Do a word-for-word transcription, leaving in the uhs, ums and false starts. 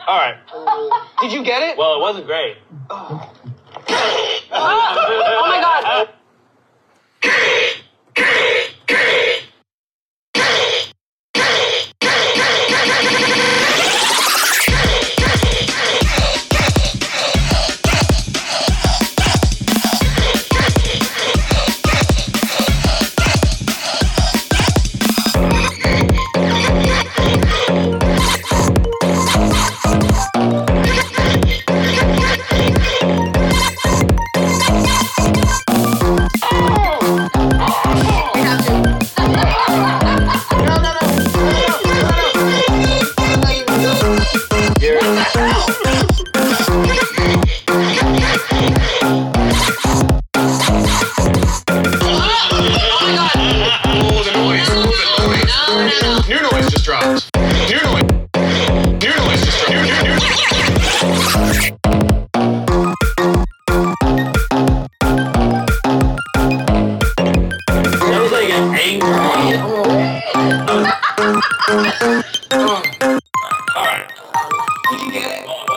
All right. Did you get it? Well, it wasn't great. Oh, oh my God. New noise just dropped. New noise. New noise just dropped. New, new, new. That was like an angry. All right. Did you get it?